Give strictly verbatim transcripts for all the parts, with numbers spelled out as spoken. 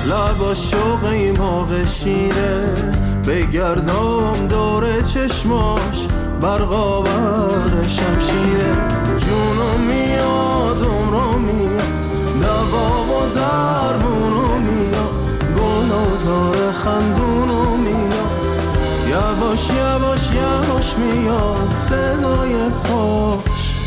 لبا شوقی موقع شیره بگردم دور چشماش برقا برق شمشیره جونو میاد عمرو میاد دوا و درمونو میاد گل و زار خندونو میاد یواش یواش یواش میاد صدای پاش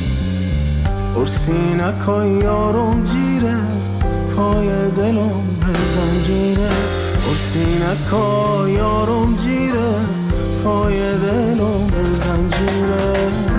ارسینکای یارم جیره پای دلم به زنجیره ارسینکای یارم جیره پای دلم به زنجیره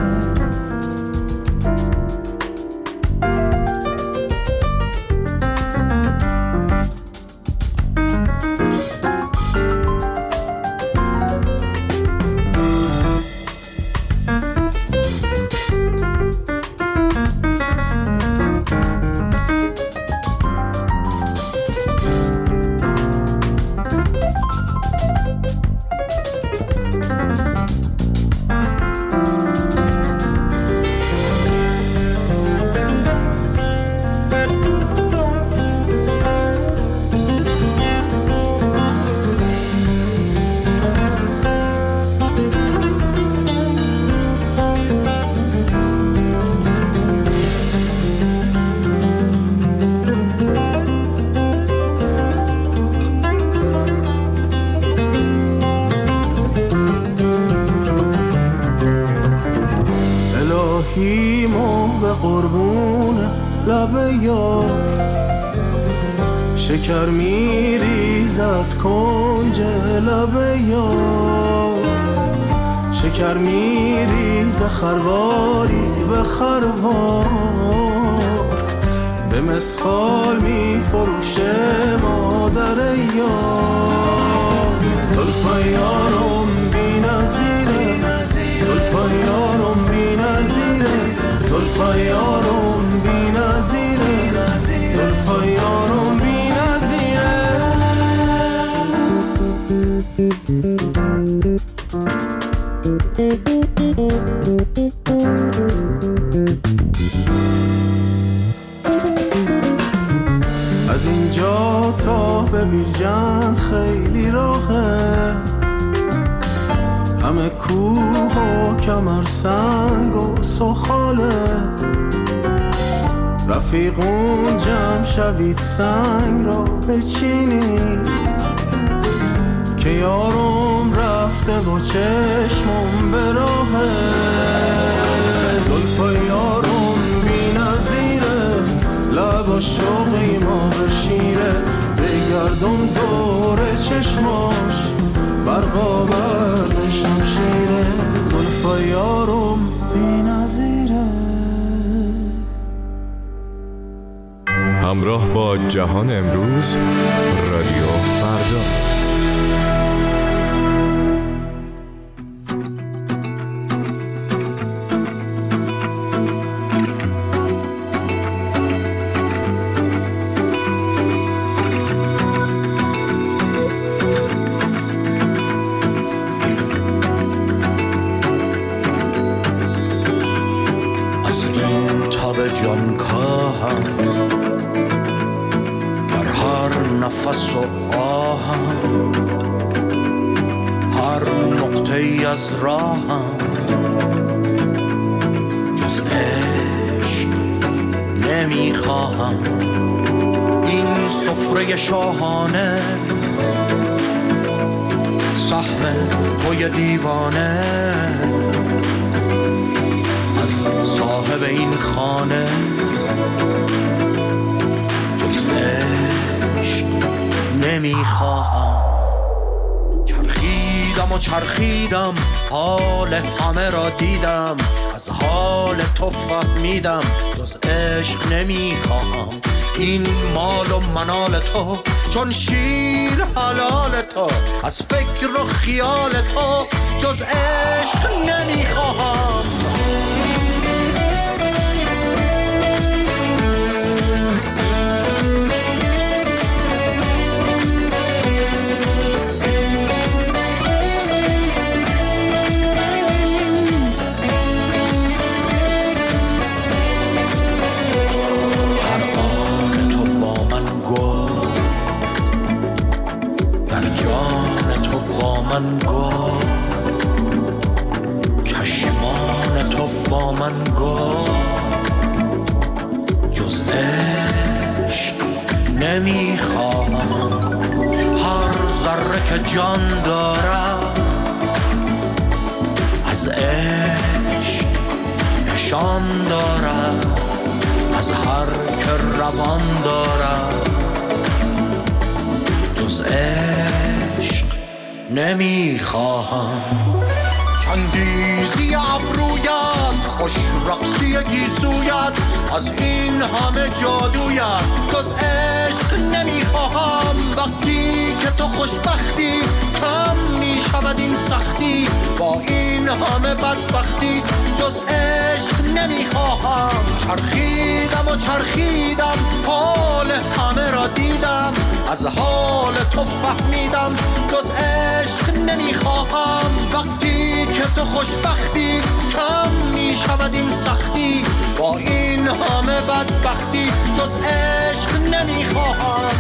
شکر میریز از کنج لب یار شکر میریز خرواری به خروار به مسخال میفروشه مادر یار زلفای یارم بی نظیره زلفای یارم بی نظیره زلفای یارم بی نظیره زلفای یارم بی از اینجا تا به بیرجند خیلی راهه همه کوه و کمر سنگ و سخاله رفیقون جمع شوید سنگ را بچینید که یارم رفته و چشمم به راهه زلفای یارم بی نظیره لبا شوقی ما به شیره بگردم دور چشماش برقا برق شمشیره زلفای یارم بی نظیره. همراه با جهان امروز رادیو فردا. جان کاهم در هر نفس و آهم هر نقطه ای از راهم جز عشق نمیخواهم این سفره شاهانه سهم توی دیوانه صاحب این خانه جز عشق نمیخواهم چرخیدم و چرخیدم حال همه را دیدم از حال تو فهمیدم جز عشق نمیخواهم این مال و منال تو چون شیر حلال تو از فکر و خیال تو جز عشق نمیخواهم من گفت، چشمان تو با من گفت جز عشق نمیخواهم. هر ذره که جان دارد از عشق نشان دارد، از هر که روان دارد جز عشق نمیخواهم. چندیزی ابرویت، خوش رقصی گیسویت، از این همه جادویت جز عشق نمیخواهم. وقتی که تو خوشبختی کم میشود این سختی، با این همه بدبختی جز عشق نمیخواهم. چرخیدم و چرخیدم حال همه را دیدم، از حال تو فهمیدم جز عشق نمیخواهم. وقتی که تو خوشبختی کم میشود این سختی، با این همه بدبختی جز عشق نمیخواهم.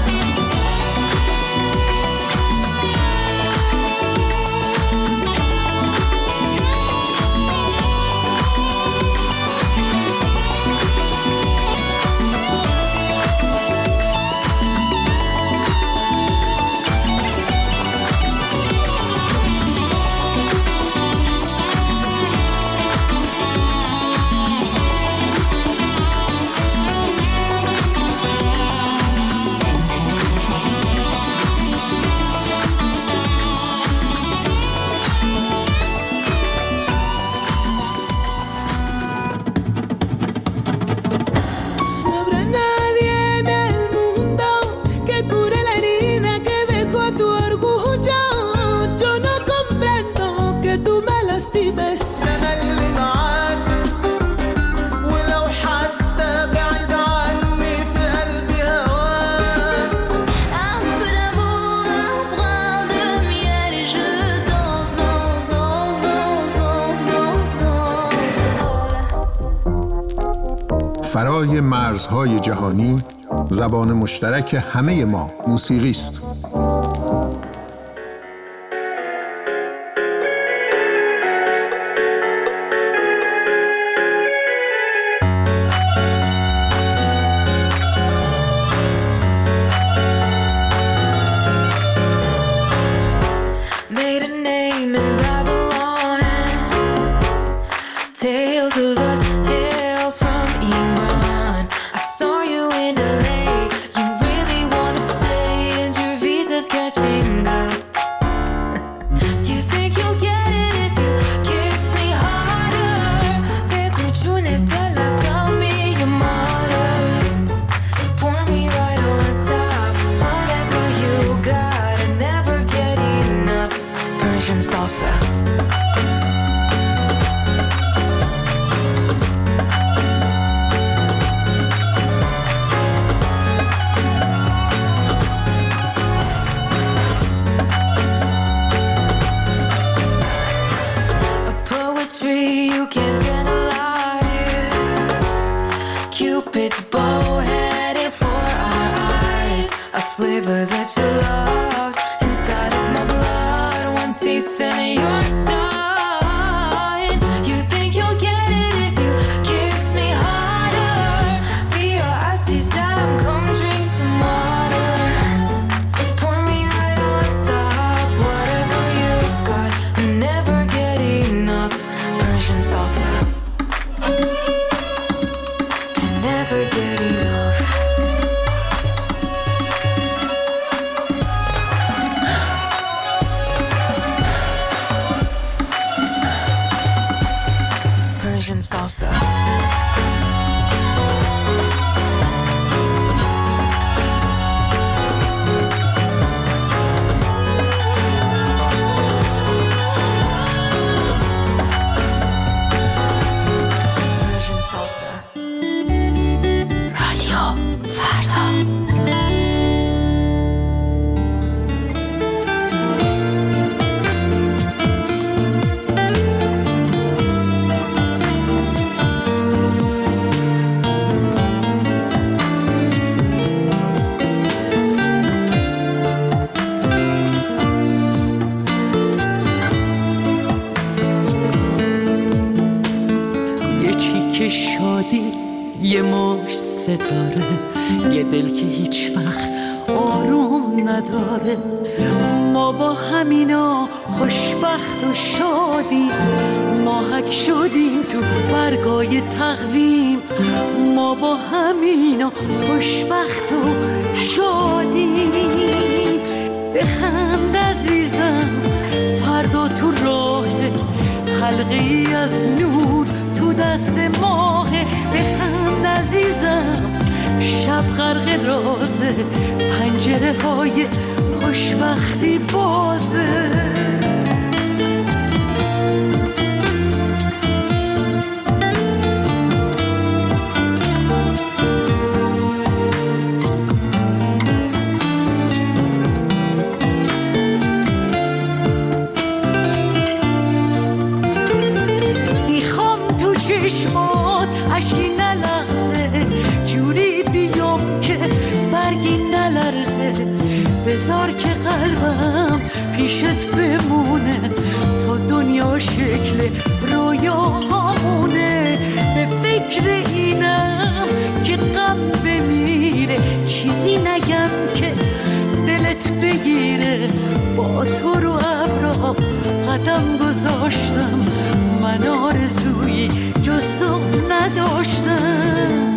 فرای مرزهای جهانی، زبان مشترک همه ما موسیقی است. ستاره، یه دل که هیچ وقت آروم نداره. ما با همینا خوشبخت و شادیم، ماهک شدیم تو برگای تقویم. ما با همینا خوشبخت و شادیم. بخند عزیزم فردا تو راه، حلقه‌ای از نور تو دست ماه. بخند عزیزم شب غرق رازه، پنجره های خوشبختی بازه. میخوام تو چشمات اشکی نلغزه، جوری بیام که برگی نلرزه. بذار که قلبم پیشت بمونه، تا دنیا شکل رویاهامونه. به فکر اینم که غم بمیره، چیزی نگم که دلت بگیره. با تو رو ابرا قدم گذاشتم، من آرزویی جز تو نداشتم.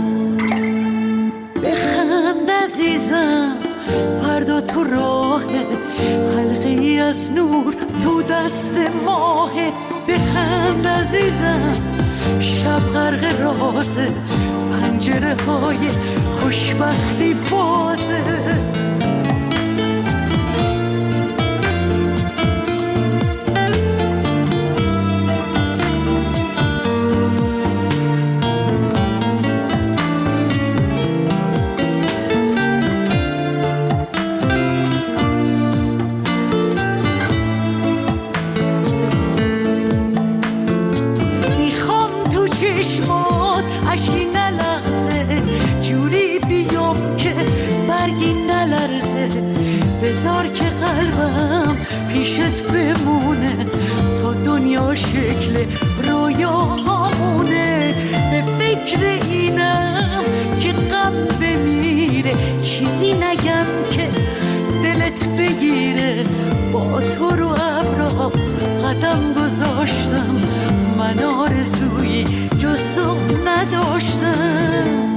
بخند عزیزم فردا تو راه، حلقه‌ای از نور تو دست ماه. بخند عزیزم شب غرق رازه، پنجره های خوشبختی بازه. چشمات اشکی نلغزه، جوری بیام که برگی نلرزه. بذار که قلبم پیشت بمونه، تا دنیا شکل رویاهامونه. به فکر اینم که غم بمیره، چیزی نگم که دلت بگیره. با تو رو ابرا قدم گذاشتم، من آرزویی جز تو نداشتم.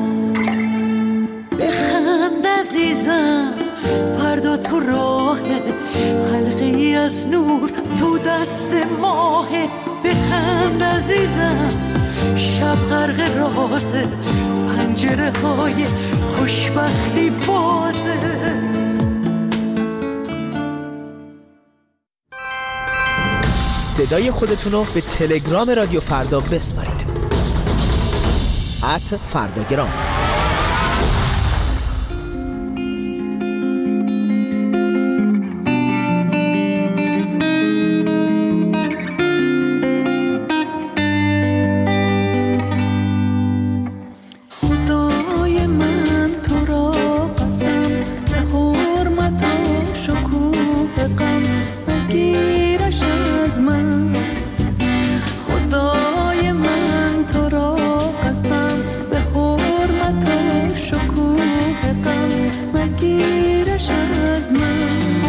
بخند عزیزم فردا تو راه، حلقه‌ای از نور تو دست ماه. بخند عزیزم شب غرق رازه، پنجره های خوشبختی بازه. صدای خودتون رو به تلگرام رادیو فردا بسپارید. ات فرداگرام. خدای من تو را قسم، به حرمت و شکوه غم بگیرش از من. خدای من تو را قسم، به حرمت و شکوه غم بگیرش از من.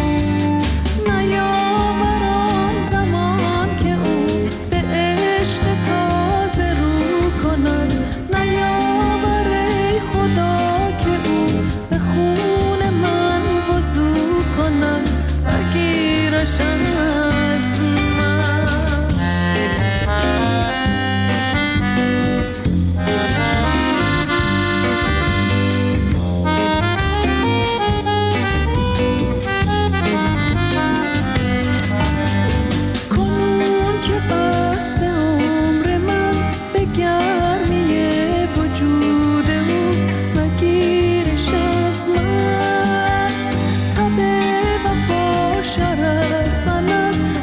نیاوران زمان که او به عشق تازه رو کند، نیاور ای خدا که او به خون من وضو کند، بگیرش از من. کنون که بسته عمر من به گرمی وجود او، بگیرش از من. تب وفا شرر زند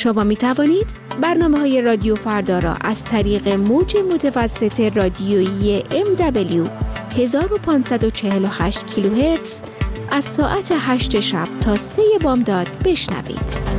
شما می توانید برنامه های رادیو فردا را از طریق موج متوسط رادیویی ام دبلیو هزار و پانصد و چهل و هشت کیلوهرتز از ساعت هشت شب تا سه بامداد بشنوید.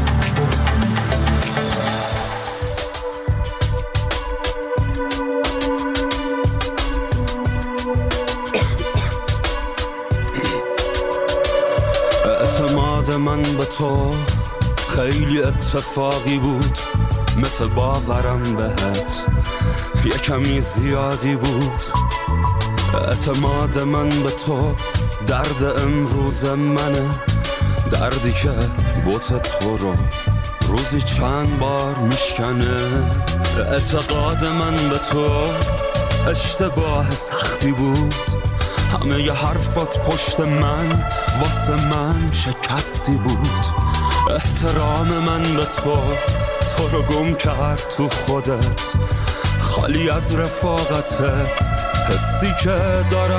اعتماد من به تو خیلی اتفاقی بود، مثل باورم بهت یه کمی زیادی بود. اعتماد من به تو درد امروز منه، دردی که بوت تو رو روزی چند بار میشکنه. اعتقاد من به تو اشتباه سختی بود، همه ی حرفات پشت من واسه من شکستی بود. احترام من به تو تو رو گم کرد تو خودت، خالی از رفاقت حسی که دارم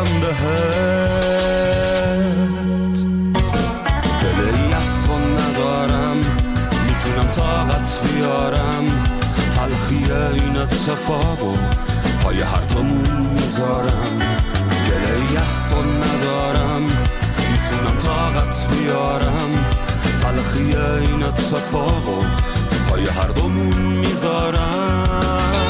بهت. دلی از تو ندارم، میتونم طاقت بیارم، تلخی این اتفاقو پای هر دومون میذارم. دلی از تو ندارم، میتونم طاقت بیارم، تلخی این اتفاقو پای هر دومون میذارم.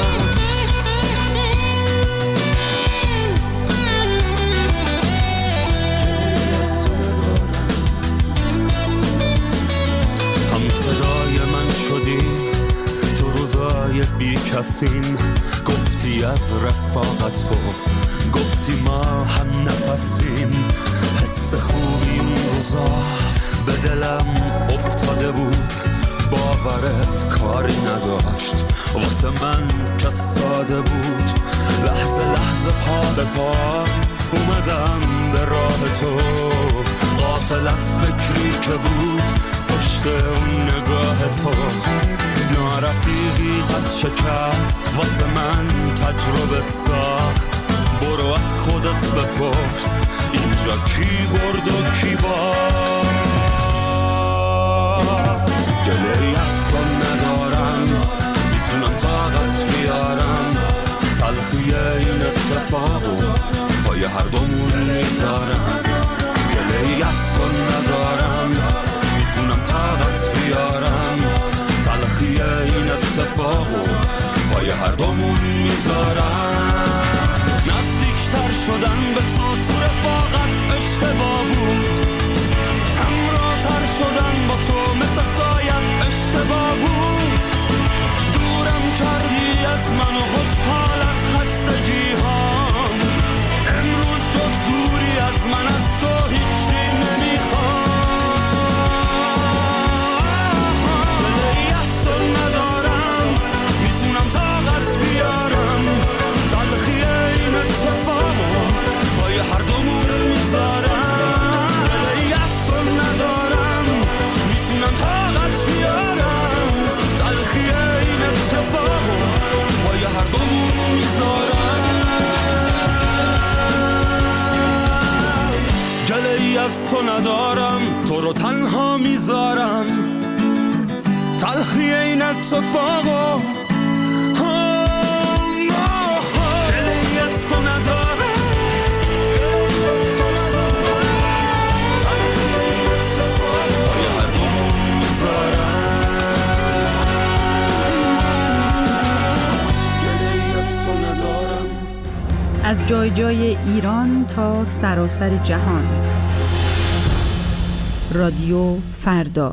هم صدای من شدی تو روزای بی کسیم، گفتی از رفاقت تو، گفتی ما هم نفسیم. حس خوبی اون روزا به دلم افتاده بود، باورت کاری نداشت واسه من که ساده بود. لحظه لحظه پا به پا اومدم به راه تو، غافل از فکری که بود پشت اون نگاه تو. نارفیقیت از شکست واسه من تجربه ساخت، برو از خودت بپرس اینجا کی برد و کی باخت. گله‌ای از تو ندارم، میتونم طاقت بیارم، تلخی این اتفاقو پای هر دومون میذارم. گله‌ای از تو ندارم، میتونم طاقت بیارم، تلخی این اتفاقو پای هر دومون میذارم. نزدیکتر شدن به تو تو رفاقت اشتباه بود، همراه‌تر شدن با تو مثل سایت اشتباه بود. دورم کردی از من و خوشحال از خستگی هام، امروز جز دوری از من از تو هیچی نمیخوام. دلی از تو ندارم، میتونم طاقت بیارم، تلخی این اتفاقو پای هر دومون میذارم. دلی از تو ندارم، میتونم طاقت بیارم، تلخی این اتفاقو پای هر دومون میذارم. گله‌ای از تو ندارم، تو رو تنها میذارم، تلخی این اتفاقو. گله‌ای از تو ندارم، تلخی این اتفاقو پای هر دومون میذارم. گله‌ای از تو ندارم. از جای جای ایران تا سراسر جهان، رادیو فردا.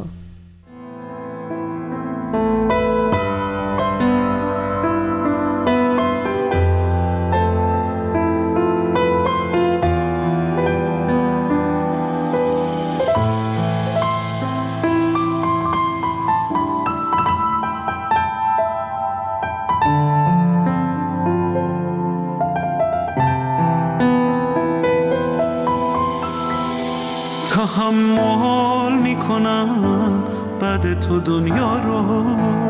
تحمل میکنم بعد تو دنیا رو،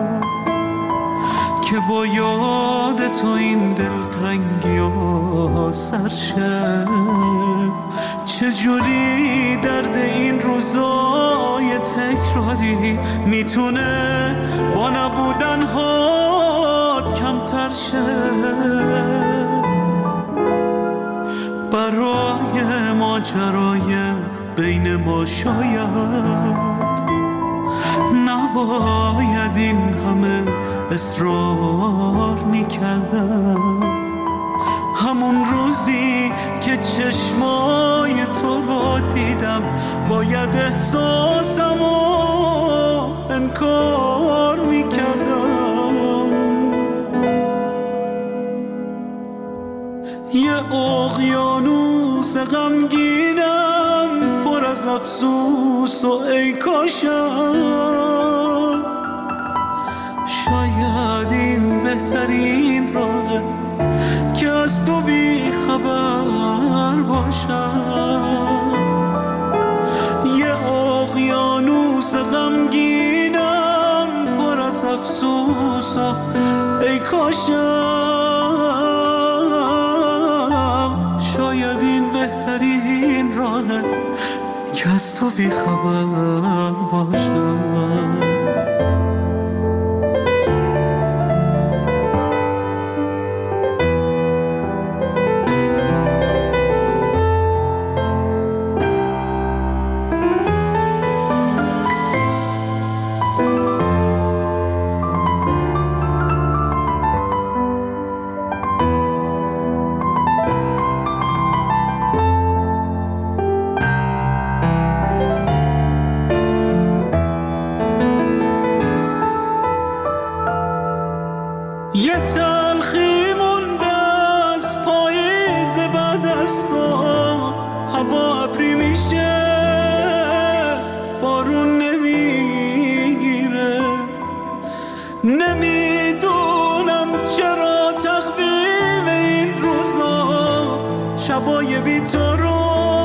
که با یاد تو این دلتنگی ها سرشه. چجوری درد این روزای تکرار تکراری میتونه با نبودن هات کمتر شه. برای ماجرای بین ما شاید نباید این همه اصرار میکردم. همون روزی که چشمای تو رو دیدم باید احساسمو انکار میکردم. یه اقیانوس غمگینم پر از افسوس و ای کاشم شاید این بهترین راهه که از تو بی خبر باشم. یه اقیانوس غمگینم پر از افسوس و ای کاشم شاید این بهترین راهه که از تو بی خبر باشم. یه تلخی مونده از پاییز بعد از تو، هوا ابری میشه بارون نمیگیره. نمیدونم چرا تقویم این روزا شبای بی تو رو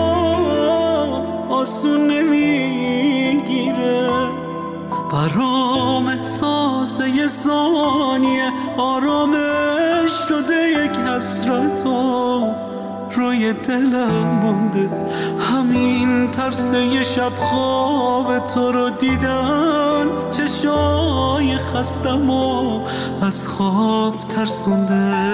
آسون نمیگیره. برام احساس یه ثانیه آرامش شده یک حسرتو روی دلم مونده. همین ترس یه شب خواب تو رو دیدن چشای خستم و از خواب ترسونده.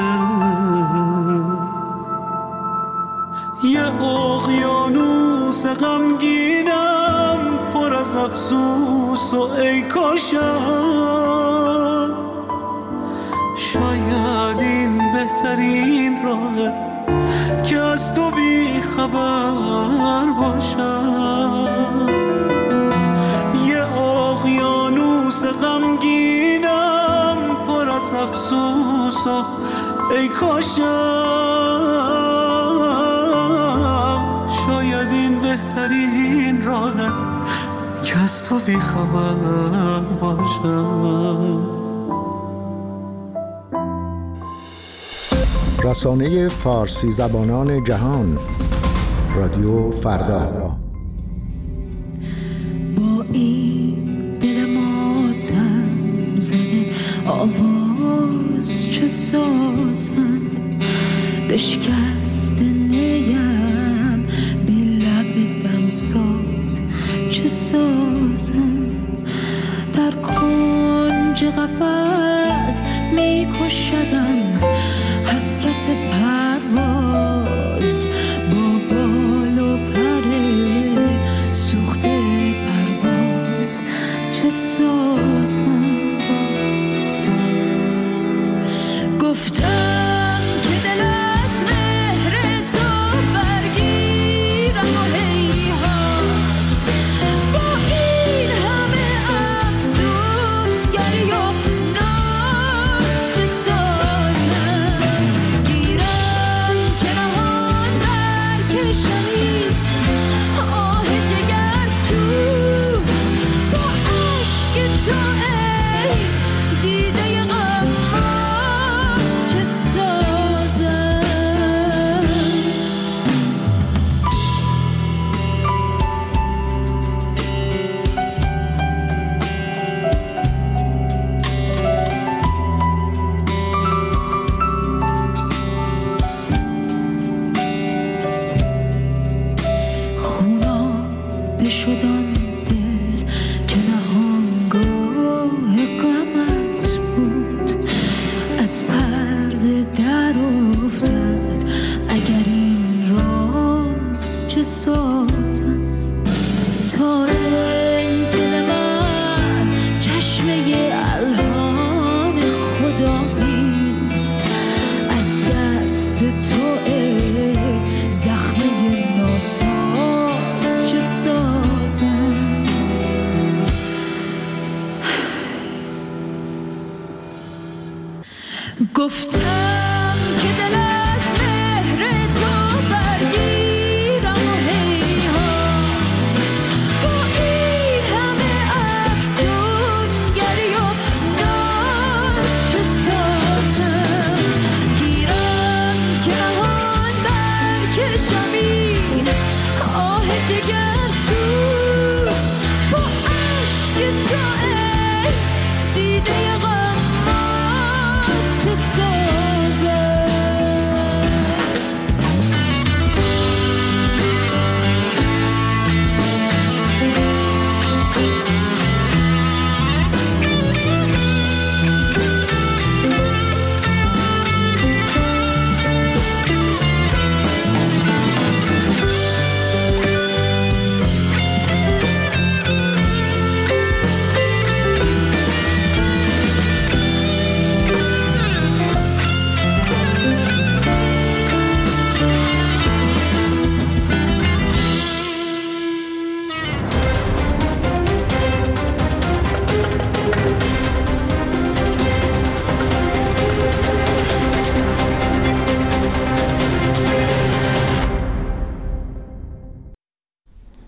یه اقیانوس غمگینم پر از افسوس و ای کاشم شاید این بهترین راهه که از تو بی خبر باشم. یه اقیانوس غمگینم پر از افسوس و ای کاشم شاید این بهترین راهه که از تو بی خبر باشم. رسانه فارسی زبانان جهان رادیو فردا. با این دل ماتم زده آواز چه سازم بشکست نیم بی لب دمساز چه سازم در کنج قفس میکشدم حسرت پرواز با بال و پر سوخته پرواز چه سازم. گفتم که دل از مهر تو برگیرم و هیهات با این همه افسونگری و ناز چه سازم. گیرم که نهان برکشمی آه جگر سوز با عشق تو ای دیده غماز چه سازم. خونا بشدان دل که سازم. تاره دل من چشمه الهان خداییست، از دست تو ای زخمه ناساز چه سازم. گفتم